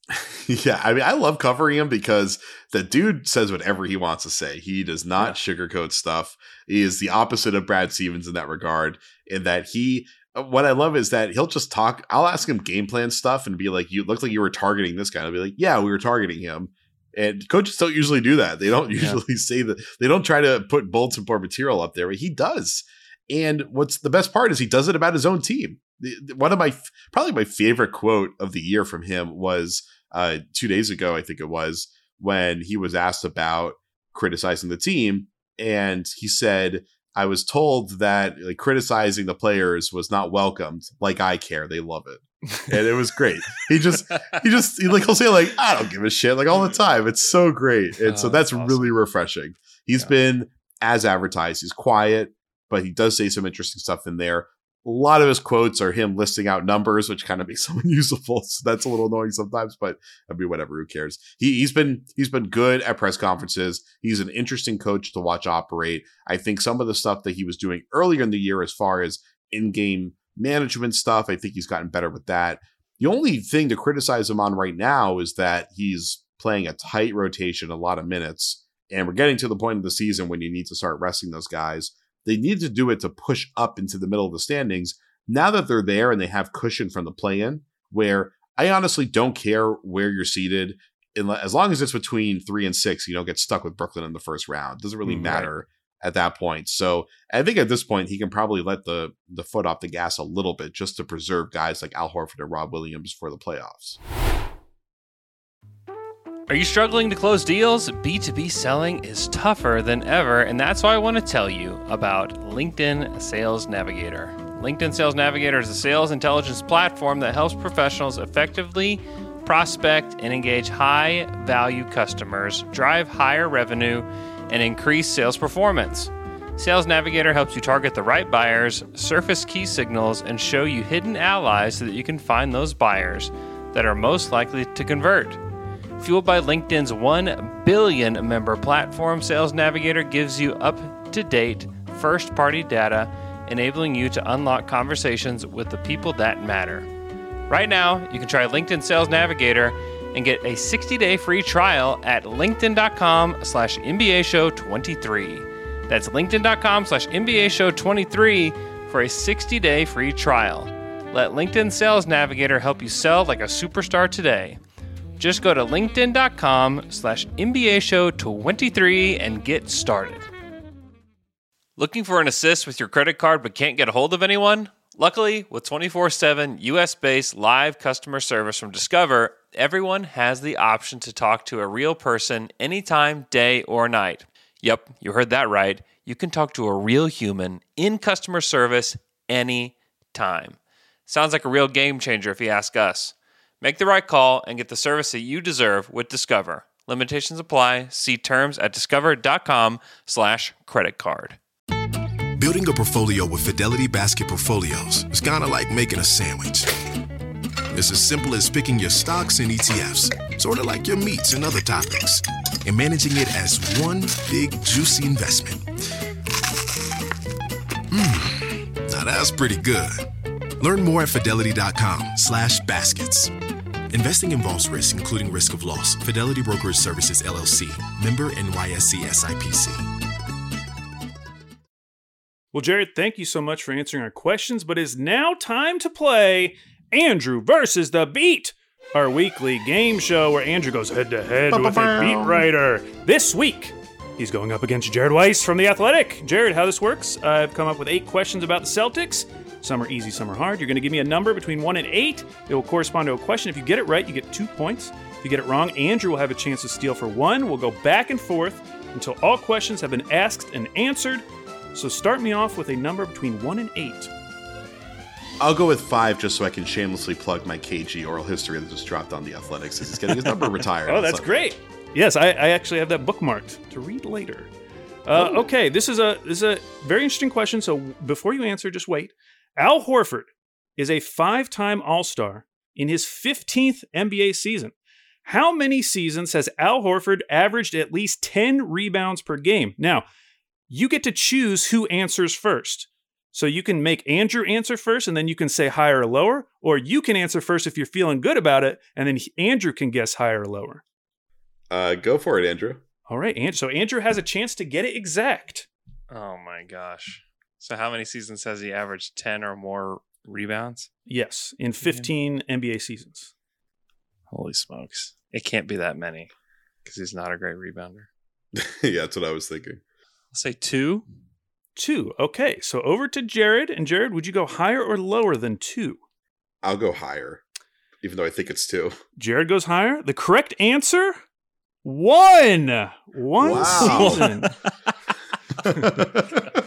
Yeah, I mean, I love covering him because the dude says whatever he wants to say. He does not yeah. sugarcoat stuff. He is the opposite of Brad Stevens in that regard, in that he, what I love is that he'll just talk. I'll ask him game plan stuff and be like, you look like you were targeting this guy. I'll be like, yeah, we were targeting him. And coaches don't usually do that. They don't usually yeah. say that. They don't try to put bulletin board material up there, but he does. And what's the best part is he does it about his own team. One of my, probably my favorite quote of the year from him was uh, two days ago, I think it was, when he was asked about criticizing the team. And he said, I was told that like criticizing the players was not welcomed. Like I care, they love it, and it was great. He just, he just, he like he'll say like, I don't give a shit, like all the time. It's so great, and oh, so that's, that's awesome. Really refreshing. He's yeah. been as advertised. He's quiet, but he does say some interesting stuff in there. A lot of his quotes are him listing out numbers, which kind of makes them unusable. So that's a little annoying sometimes, but I mean, whatever, who cares? He, he's been he's been good at press conferences. He's an interesting coach to watch operate. I think some of the stuff that he was doing earlier in the year as far as in-game management stuff, I think he's gotten better with that. The only thing to criticize him on right now is that he's playing a tight rotation, a lot of minutes, and we're getting to the point of the season when you need to start resting those guys. They need to do it to push up into the middle of the standings. Now that they're there and they have cushion from the play-in, where I honestly don't care where you're seated. As long as it's between three and six, you don't get stuck with Brooklyn in the first round. It doesn't really mm, matter right. at that point. So I think at this point, he can probably let the, the foot off the gas a little bit just to preserve guys like Al Horford and Rob Williams for the playoffs. Are you struggling to close deals? B two B selling is tougher than ever, and that's why I want to tell you about LinkedIn Sales Navigator. LinkedIn Sales Navigator is a sales intelligence platform that helps professionals effectively prospect and engage high-value customers, drive higher revenue, and increase sales performance. Sales Navigator helps you target the right buyers, surface key signals, and show you hidden allies so that you can find those buyers that are most likely to convert. Fueled by LinkedIn's one billion member platform, Sales Navigator gives you up-to-date first-party data, enabling you to unlock conversations with the people that matter. Right now, you can try LinkedIn Sales Navigator and get a sixty-day free trial at linkedin.com slash NBA show 23. That's linkedin.com slash NBA show 23 for a sixty-day free trial. Let LinkedIn Sales Navigator help you sell like a superstar today. Just go to linkedin.com slash NBA show 23 and get started. Looking for an assist with your credit card but can't get a hold of anyone? Luckily, with twenty-four seven U S-based live customer service from Discover, everyone has the option to talk to a real person anytime, day or night. Yep, you heard that right. You can talk to a real human in customer service anytime. Sounds like a real game changer if you ask us. Make the right call and get the service that you deserve with Discover. Limitations apply. See terms at discover.com slash credit card. Building a portfolio with Fidelity Basket Portfolios is kind of like making a sandwich. It's as simple as picking your stocks and E T Fs, sort of like your meats and other toppings, and managing it as one big, juicy investment. Mmm, now that's pretty good. Learn more at fidelity.com slash baskets. Investing involves risk, including risk of loss. Fidelity Brokerage Services, L L C. Member N Y S E S I P C. Well, Jared, thank you so much for answering our questions, but it's now time to play Andrew versus the Beat, our weekly game show where Andrew goes head-to-head with a beat writer. This week, he's going up against Jared Weiss from The Athletic. Jared, how this works, I've come up with eight questions about the Celtics. Some are easy, some are hard. You're going to give me a number between one and eight. It will correspond to a question. If you get it right, you get two points. If you get it wrong, Andrew will have a chance to steal for one. We'll go back and forth until all questions have been asked and answered. So start me off with a number between one and eight. I'll go with five just so I can shamelessly plug my K G oral history that just dropped on The Athletic since he's getting his number retired. Oh, that's great. Yes, I, I actually have that bookmarked to read later. Uh, okay, this is a this is a very interesting question. So before you answer, just wait. Al Horford is a five-time All-Star in his fifteenth N B A season. How many seasons has Al Horford averaged at least ten rebounds per game? Now, you get to choose who answers first. So you can make Andrew answer first, and then you can say higher or lower, or you can answer first if you're feeling good about it, and then Andrew can guess higher or lower. Uh, go for it, Andrew. All right, Andrew. So Andrew has a chance to get it exact. Oh, my gosh. So how many seasons has he averaged ten or more rebounds? Yes, in fifteen N B A seasons. Holy smokes. It can't be that many because he's not a great rebounder. Yeah, that's what I was thinking. I'll say two. Two. Okay, so over to Jared. And Jared, would you go higher or lower than two? I'll go higher, even though I think it's two. Jared goes higher. The correct answer, one. One wow. season.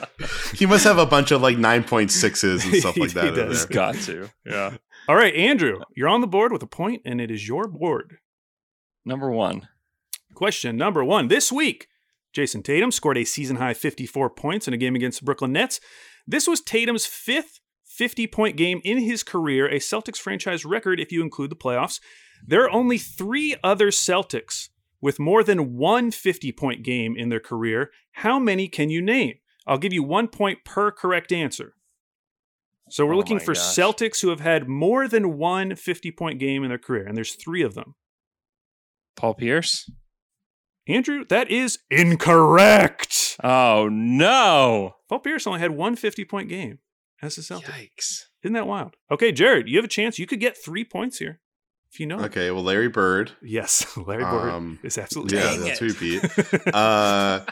he must have a bunch of like nine point sixes and stuff like that. in does. there. Got to. Yeah. All right, Andrew, you're on the board with a point, and it is your board. Number one. Question number one. This week, Jason Tatum scored a season-high fifty-four points in a game against the Brooklyn Nets. This was Tatum's fifth fifty-point game in his career, a Celtics franchise record if you include the playoffs. There are only three other Celtics with more than one fifty-point game in their career. How many can you name? I'll give you one point per correct answer. So we're Oh looking my for gosh. Celtics who have had more than one fifty-point game in their career, and there's three of them. Paul Pierce? Andrew, that is incorrect. Oh, no. Paul Pierce only had one fifty-point game as a Celtic. Yikes. Isn't that wild? Okay, Jared, you have a chance. You could get three points here if you know. Okay, well, Larry Bird. Yes, Larry Bird Um, is absolutely Yeah, right. that's repeat. uh,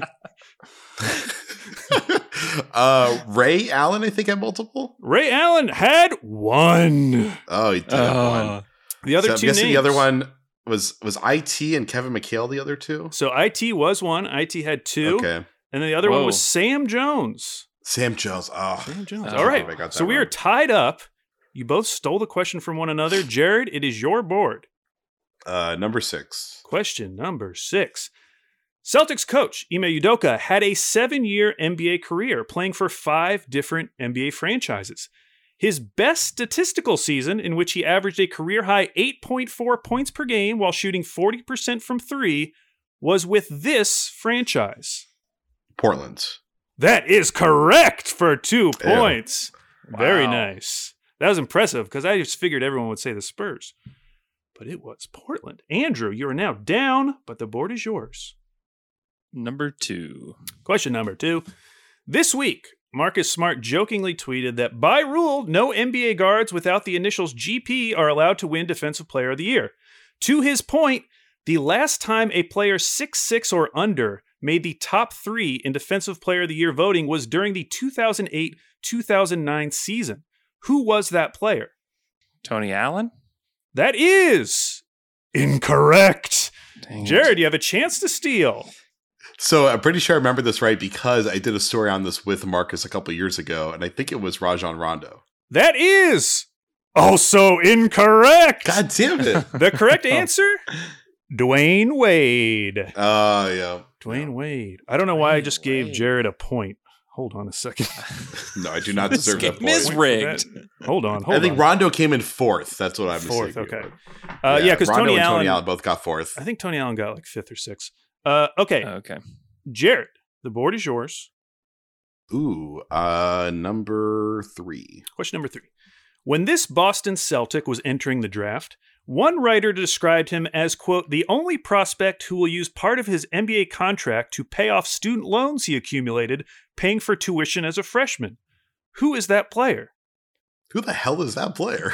uh, Ray Allen, I think, had multiple. Ray Allen had one. Oh, he did have Uh, one. The other so I'm two guessing names. the other one was was I T and Kevin McHale. The other two. So I T was one. I T had two. Okay. And then the other one Whoa. was Sam Jones. Sam Jones. Oh, Sam Jones. Oh, All right. I got that So we are wrong. tied up. You both stole the question from one another. Jared, it is your board. Uh, number six. Question number six. Celtics coach Ime Udoka had a seven-year N B A career playing for five different N B A franchises. His best statistical season, in which he averaged a career-high eight point four points per game while shooting forty percent from three, was with this franchise. Portland. That is correct for two Yeah. points. Very Wow. nice. That was impressive because I just figured everyone would say the Spurs. But it was Portland. Andrew, you are now down, but the board is yours. Number two. Question number two. This week, Marcus Smart jokingly tweeted that by rule, no N B A guards without the initials G P are allowed to win Defensive Player of the Year. To his point, the last time a player six six or under made the top three in Defensive Player of the Year voting was during the two thousand eight two thousand nine season. Who was that player? Tony Allen? That is incorrect. Dang it. Jared, you have a chance to steal. So I'm pretty sure I remember this right because I did a story on this with Marcus a couple years ago, and I think it was Rajon Rondo. That is also incorrect. God damn it! The correct answer, Dwayne Wade. Oh uh, yeah, Dwayne Wade. I don't know why I just gave Wade. Jared a point. Hold on a second. no, I do not deserve that game is point. rigged. Hold on. Hold I think on. Rondo came in fourth. That's what I'm Fourth. mistaken. Okay. Uh, yeah, because Rondo Tony and Allen. Tony Allen both got fourth. I think Tony Allen got like fifth or sixth. Uh, okay. Okay. Jared, the board is yours. Ooh, uh, number three. Question number three. When this Boston Celtic was entering the draft, one writer described him as, quote, the only prospect who will use part of his N B A contract to pay off student loans he accumulated, paying for tuition as a freshman. Who is that player? Who the hell is that player?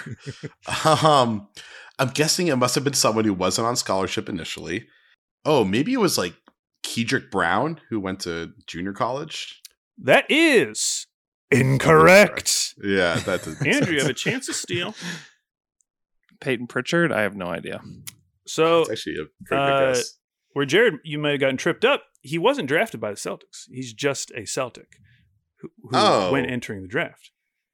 um, I'm guessing it must have been someone who wasn't on scholarship initially. Oh, maybe it was like Kedrick Brown, who went to junior college. That is incorrect. Yeah, that does. Andrew, you have a chance to steal. Peyton Pritchard? I have no idea. So, It's actually a pretty uh, good guess. where Jared, you might have gotten tripped up, he wasn't drafted by the Celtics. He's just a Celtic who, who Oh. went entering the draft.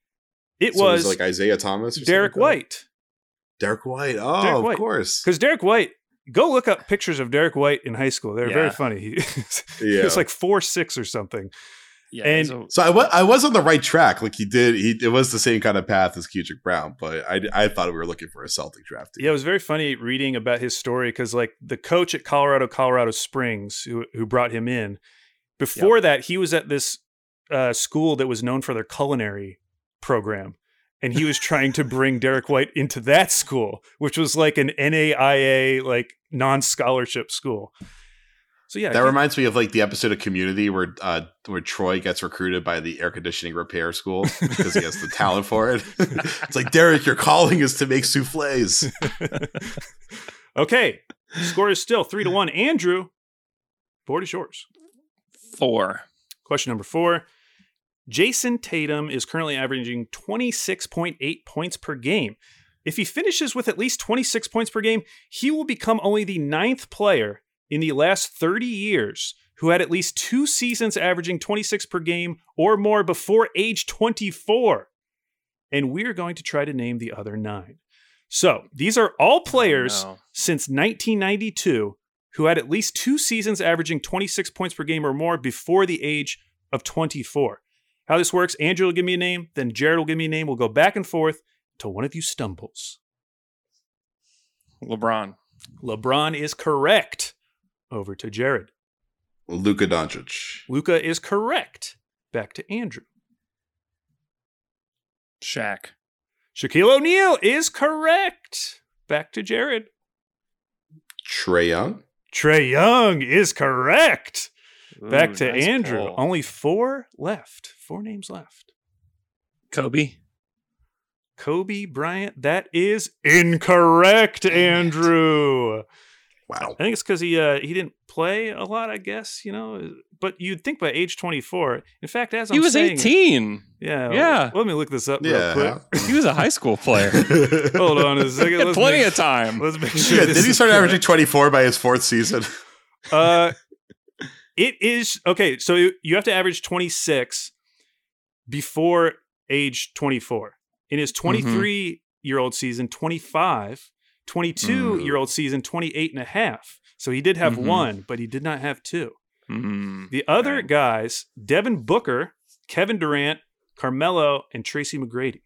It So was like Isaiah Thomas, or Derek something like that? White. Derek White. Oh, Derek of White. course. Because Derek White, go look up pictures of Derek White in high school. They're very Yeah. funny. He, he Yeah. was like four six or something. Yeah. And- so- So I was I was on the right track. Like he did, he it was the same kind of path as Kedrick Brown, but I I thought we were looking for a Celtic draft team. Yeah, it was very funny reading about his story because, like, the coach at Colorado, Colorado Springs, who who brought him in, before that, he was at this uh, school that was known for their culinary program, and he was trying to bring Derek White into that school, which was like an N A I A like non-scholarship school. So yeah, That he- reminds me of like the episode of Community where uh, where Troy gets recruited by the air conditioning repair school because he has the talent for it. It's like, Derek, your calling is to make souffles. Okay, score is still three to one. Andrew, board is yours. Four. Question number four. Jason Tatum is currently averaging twenty-six point eight points per game. If he finishes with at least twenty-six points per game, he will become only the ninth player in the last thirty years who had at least two seasons averaging twenty-six per game or more before age twenty-four. And we're going to try to name the other nine. So these are all players Oh, no. since nineteen ninety-two who had at least two seasons averaging twenty-six points per game or more before the age of twenty-four. How this works, Andrew will give me a name, then Jared will give me a name. We'll go back and forth until one of you stumbles. LeBron. LeBron is correct. Over to Jared. Luka Doncic. Luka is correct. Back to Andrew. Shaq. Shaquille O'Neal is correct. Back to Jared. Trae Young. Trae Young is correct. Back Ooh, to nice Andrew. pull. Only four left. Four names left. Kobe. Kobe Bryant. That is incorrect, Andrew. Wow. I think it's because he uh, he didn't play a lot, I guess, you know. But you'd think by age twenty-four. In fact, as I'm He was saying, eighteen. Yeah. Yeah. Let me look this up Yeah. real quick. He was a high school player. Hold on a second. He had Let's plenty make- of time. Let's make sure. Yeah, this did he is start correct. averaging twenty-four by his fourth season? Uh, it is okay. So you- you have to average twenty-six before age twenty-four. In his twenty-three-year-old season, twenty-five, twenty-two-year-old season, twenty-eight and a half. So he did have Mhm. one, but he did not have two. Mm. The other Okay. guys, Devin Booker, Kevin Durant, Carmelo, and Tracy McGrady.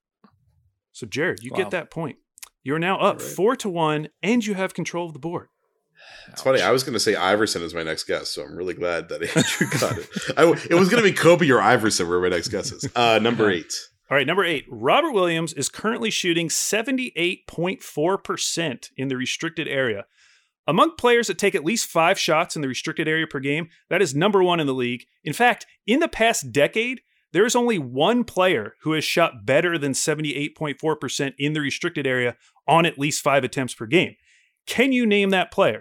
So Jared, you Wow. get that point. You're now up Right. four to one, and you have control of the board. It's funny. I was going to say Iverson is my next guess, so I'm really glad that Andrew got it. I, it was going to be Kobe or Iverson were my next guesses. Uh, number eight. All right, number eight. Robert Williams is currently shooting seventy-eight point four percent in the restricted area. Among players that take at least five shots in the restricted area per game, that is number one in the league. In fact, in the past decade, there is only one player who has shot better than seventy-eight point four percent in the restricted area on at least five attempts per game. Can you name that player?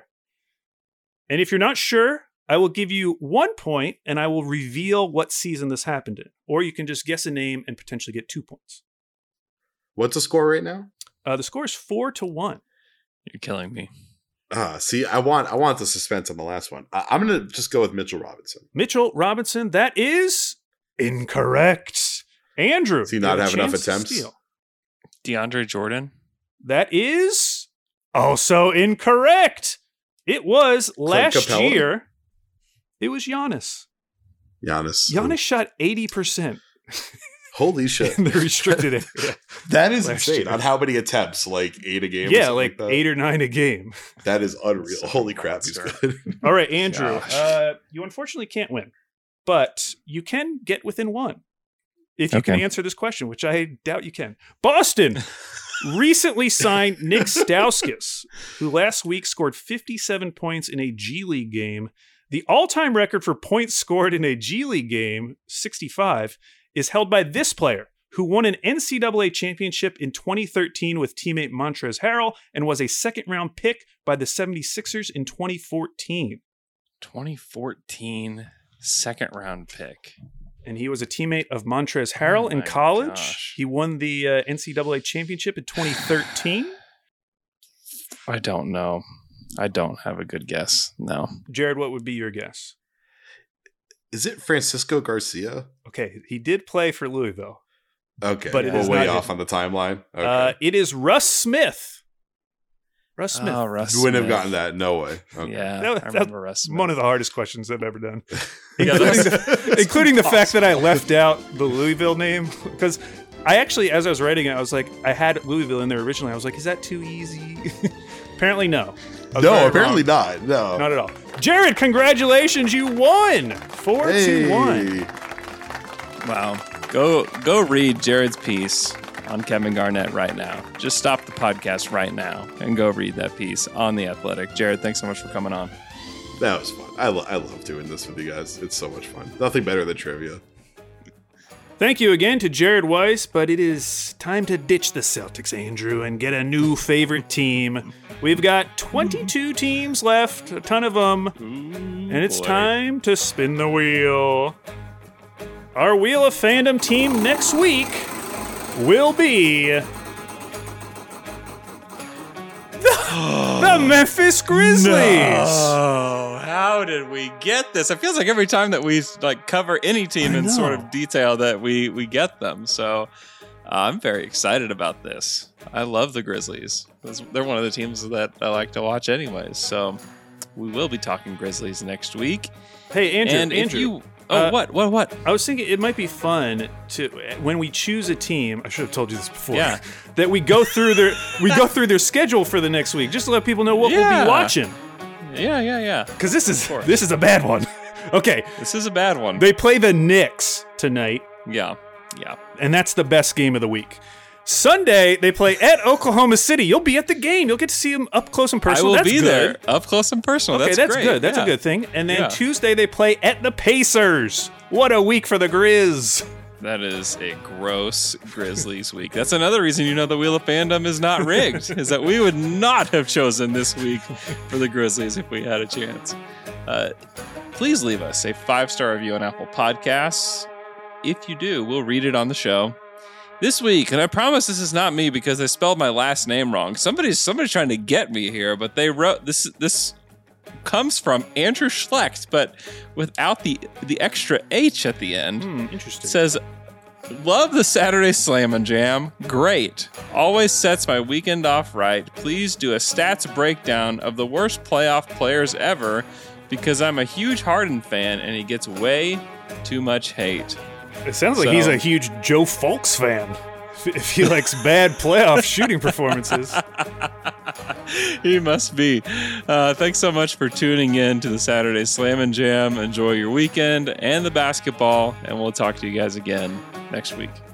And if you're not sure, I will give you one point and I will reveal what season this happened in. Or you can just guess a name and potentially get two points. What's the score right now? Uh, the score is four to one. You're killing me. Ah, see, I want I want the suspense on the last one. I, I'm going to just go with Mitchell Robinson. Mitchell Robinson, that is incorrect. Andrew. Does he you not a have enough chance to attempts? steal. DeAndre Jordan. That is also incorrect. It was last Capella? year. It was Giannis. Giannis. Giannis shot eighty percent Holy shit. in the restricted area. That is Last insane. year. On how many attempts? Like eight a game? or Yeah, something like that? eight or nine a game. That is unreal. That's Holy a crap, he's monster. good. All right, Andrew. Gosh. Uh, you unfortunately can't win, but you can get within one if you can Okay. answer this question, which I doubt you can. Boston recently signed Nick Stauskas, who last week scored fifty-seven points in a G League game. The all-time record for points scored in a G League game, sixty-five, is held by this player, who won an N C double A championship in twenty thirteen with teammate Montrezl Harrell and was a second-round pick by the seventy-sixers in twenty fourteen. twenty fourteen second round pick. And he was a teammate of Montrezl Harrell Oh in my college. gosh. He won the uh, N C double A championship in twenty thirteen. I don't know. I don't have a good guess. No. Jared, what would be your guess? Is it Francisco Garcia? Okay, he did play for Louisville. Okay. But it we're is way not off him. on the timeline. Okay. Uh, it is Russ Smith. Russ Smith. Oh, Russ you wouldn't Smith. have gotten that. No way. Okay. Yeah, That was- I remember Russ Smith. One of the hardest questions I've ever done. Yeah, including that's- the, including the fact that I left out the Louisville name. Because I actually, as I was writing it, I was like, I had Louisville in there originally. I was like, is that too easy? Apparently, no. I was very No, apparently wrong. not. No. Not at all. Jared, congratulations. You won. Four to one. Wow. Go go read Jared's piece on Kevin Garnett right now. Just stop the podcast right now and go read that piece on The Athletic. Jared, thanks so much for coming on. That was fun. I, lo- I love doing this with you guys. It's so much fun. Nothing better than trivia. Thank you again to Jared Weiss, but it is time to ditch the Celtics, Andrew, and get a new favorite team. We've got twenty-two teams left, a ton of them, and it's boy. time to spin the wheel. Our Wheel of Fandom team next week will be the, the Memphis Grizzlies. Oh, how how did we get this? It feels like every time that we like cover any team in sort of detail that we we get them. So uh, I'm very excited about this. I love the Grizzlies. They're one of the teams that I like to watch anyways. So we will be talking Grizzlies next week. Hey, Andrew, and Andrew. If you, oh, uh, what, what, what? I was thinking it might be fun to when we choose a team. I should have told you this before. Yeah. That we go through their we go through their schedule for the next week, just to let people know what Yeah. we'll be watching. Yeah, yeah, yeah. Because this is this is a bad one. Okay, this is a bad one. They play the Knicks tonight. Yeah, yeah, and that's the best game of the week. Sunday, they play at Oklahoma City. You'll be at the game. You'll get to see them up close and personal. I will that's be good. there, up close and personal. Okay, that's, that's great. good. That's yeah. a good thing. And then Yeah. Tuesday, they play at the Pacers. What a week for the Grizz. That is a gross Grizzlies week. That's another reason you know the Wheel of Fandom is not rigged, is that we would not have chosen this week for the Grizzlies if we had a chance. Uh, please leave us a five-star review on Apple Podcasts. If you do, we'll read it on the show. This week, and I promise this is not me because I spelled my last name wrong. Somebody's somebody's trying to get me here, but they wrote this this comes from Andrew Schlecht, but without the the extra H at the end. Hmm, interesting. It says, love the Saturday Slam and Jam. Great. Always sets my weekend off right. Please do a stats breakdown of the worst playoff players ever because I'm a huge Harden fan and he gets way too much hate. It sounds like So- he's a huge Joe Fulks fan. If- If he likes bad playoff shooting performances. He must be. Uh, thanks so much for tuning in to the Saturday Slam and Jam. Enjoy your weekend and the basketball, and we'll talk to you guys again next week.